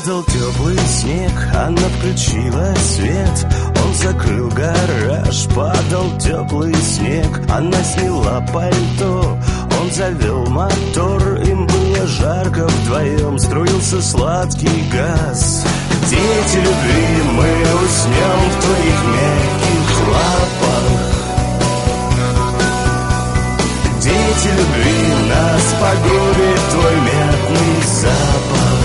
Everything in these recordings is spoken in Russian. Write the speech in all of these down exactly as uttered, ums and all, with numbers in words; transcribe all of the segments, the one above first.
Падал теплый снег, она включила свет. Он закрыл гараж, падал теплый снег. Она сняла пальто, он завел мотор. Им было жарко вдвоем, струился сладкий газ. Дети любви, мы уснем в твоих мягких лапах. Дети любви, нас погубит твой мятный запах.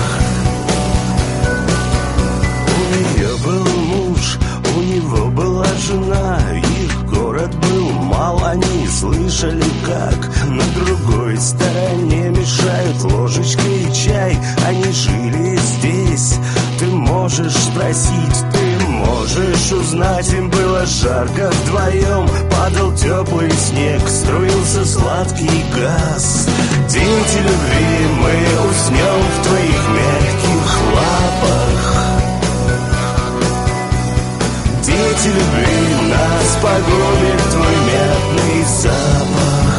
У нее был муж, у него была жена. Их город был мал, они слышали, как на другой стороне мешают ложечкой чай. Они жили здесь, ты можешь спросить, ты можешь узнать. Им было жарко вдвоем, падал теплый снег, струился сладкий газ. Дети любви, мы уснем в твоих мягких лапах. Дети любви, нас погубит твой мятный запах.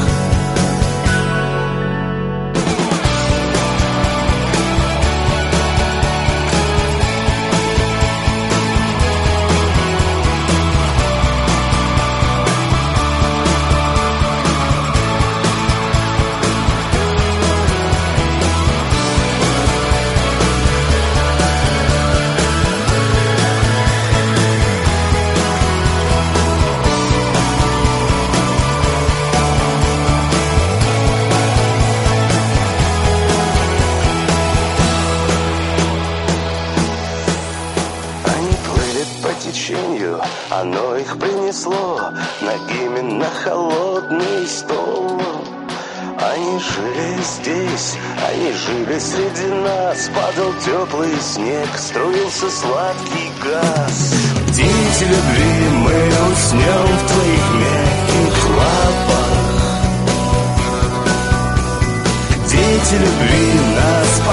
Оно их принесло на именно холодный стол. Они жили здесь, они жили среди нас. Падал теплый снег, струился сладкий газ. Дети любви, мы уснем в твоих мягких лапах. Дети любви, нас